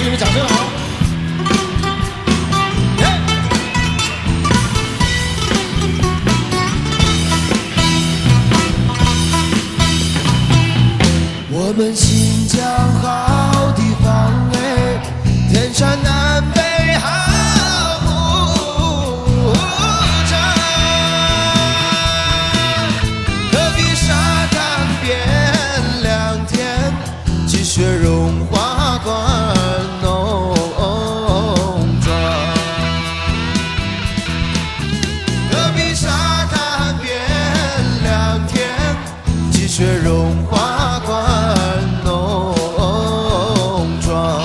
你们掌声好。 我们新疆好地方哎，天山南北好无常，戈壁沙滩边两天，积雪融化灌农庄。戈壁沙滩边两天，积雪融化灌农庄。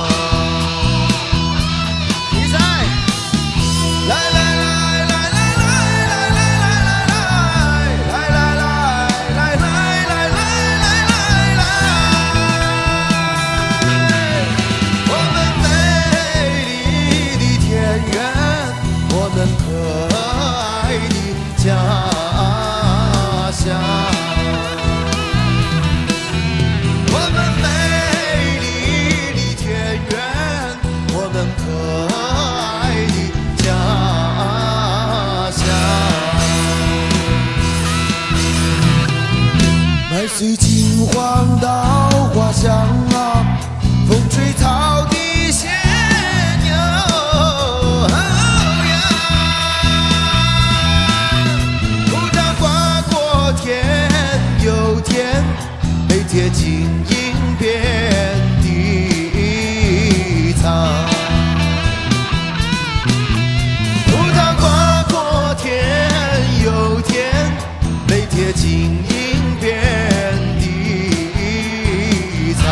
比赛，来来来来来来来来来来来来来来来来，我们美丽的田园，我们可爱的家乡。麦穗金黄到花香啊，风吹草低见牛羊，土壤跨过天又天，每贴晶莹遍地藏。土壤跨过天又天，每贴晶莹遍地藏。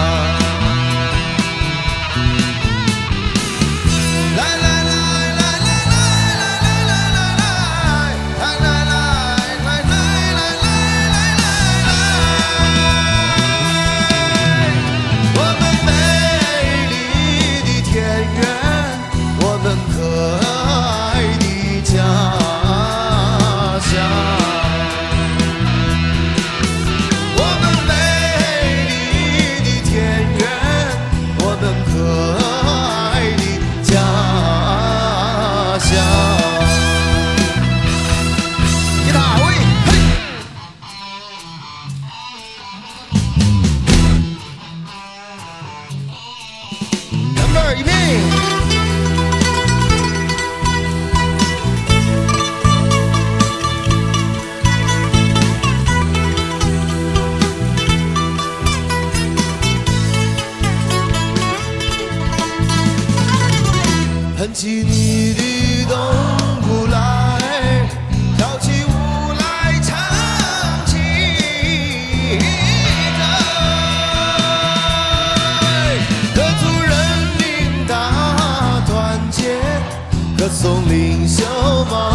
来来来来来来来来来来来来来来来，我们美丽的田园，我们可爱的家乡。吉他喂，嘿，Number 一名。哼起你的东鼓来，跳起舞来唱起来，歌促人民大团结，歌颂领袖们。